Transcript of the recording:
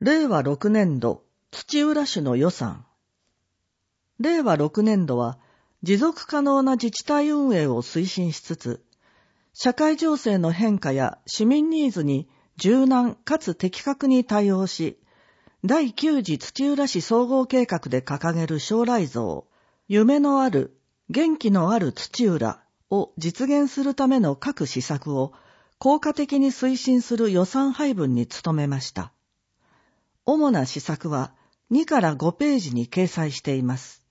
令和6年度土浦市の予算。令和6年度は持続可能な自治体運営を推進しつつ、社会情勢の変化や市民ニーズに柔軟かつ的確に対応し、第9次土浦市総合計画で掲げる将来像、夢のある、元気のある土浦を実現するための各施策を効果的に推進する予算配分に努めました。主な施策は2から5ページに掲載しています。